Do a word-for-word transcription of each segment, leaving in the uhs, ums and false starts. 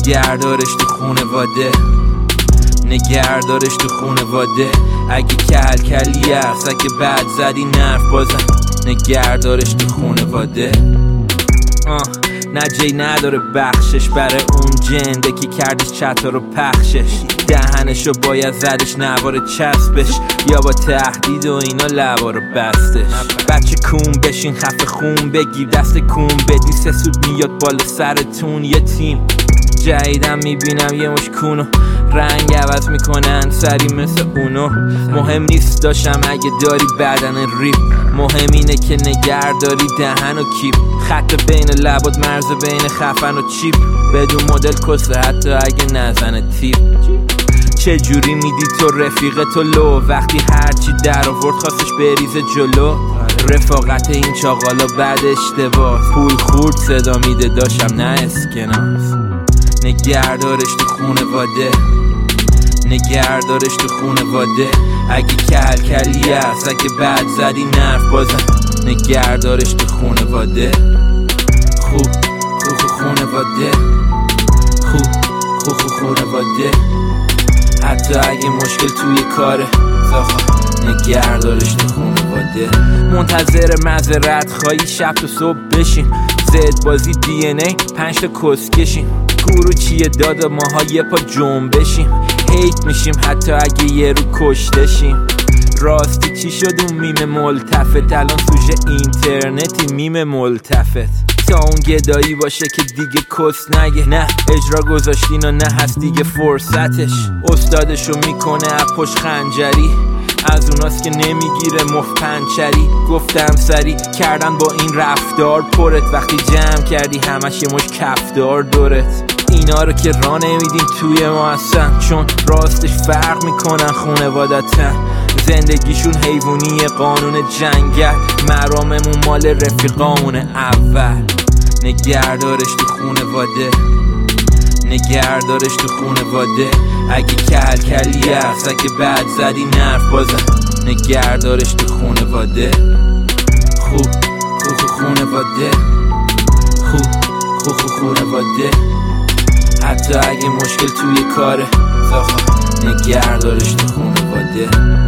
نگهدارش تو خونواده، نگهدارش تو خونواده. اگه کل کلی هست، اگه بد زدی نرف بازم نگهدارش تو خونواده. آه نه جی نداره بخشش برای اون جنده که کردش چطا رو پخشش. دهنشو باید زدش نوار چسبش، یا با تهدید و اینا لبا رو بستش. بچه کون بشین خفه خون بگیر دست کون بدی، سه سود میاد بالا سرتون. یه تیم جدیدم میبینم یه مش کونو رنگ عوض میکنن سری مثل اونو. مهم نیست داشتم اگه داری بدن ریپ، مهم اینه که نگهداری دهن و کیپ. خط بین لبات مرز بین خفن و چیپ، بدون مدل کسه حتی اگه نزنه تیپ. چه جوری میدی تو رفیق تو لو، وقتی هرچی در آورد خواستش بریزه جلو. رفاقت این چاقالا بد اشتباه، پول خورد صدا میده داشتم نه اسکناس. نگهدارش تو خونواده، نگهدارش تو خونواده. اگه کل کلی هست، اگه بد زدی نرف بازم نگهدارش تو خونواده. خوب خوب خوب خونواده، خوب خوب خوب خونواده. حتی اگه مشکل توی کاره زاخا نگهدارش تو خونواده. منتظر معذرت خواهی شب تو صبح بشین، زد بازی دی ان ای پنج تا کس کشیم. گورو چیه دادا ماها یه پا جنبشیم، هیت میشیم حتی اگه یه رو کشتشیم. راستی چی شد اون میم ملتفت، الان سوژه اینترنتی میم ملتفت. تا اون گدایی باشه که دیگه کس نگه، نه اجرا گذاشتین و نه هست دیگه فرصتش. استادشو میکنه اپوش خنجری، از اوناست که نمیگیره مفت پنچری. گفتم سری کردن با این رفتار پرت، وقتی جمع کردی همش یه مش کفدار دورت. اینا رو که راه نمیدیم توی ما اصلا، چون راستش فرق میکنن خونوادتن. زندگیشون حیوانیه قانون جنگل، مراممون مال رفیقامون اول. نگهدارش تو خونواده، نگهدارش تو خونواده. اگه کل کلی هست، اگه بد زدی نرف بازم نگهدارش تو خونواده. خوب خوب خوب خونواده، خوب خوب خوب خونواده. حتی اگه مشکل توی کاره زاخا نگهدارش تو خونواده.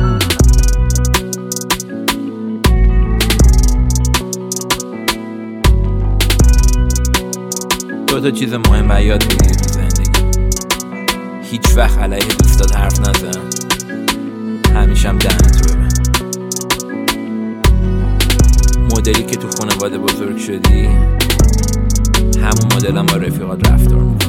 دو تا چیز مهم یاد بگیری تو زندگی: هیچ وقت علیه دوستات حرف نزن، همیشه هم دهنتو ببند. مدلی که تو خانواده بزرگ شدی همون مدل هم با رفیقات رفتار میکنی.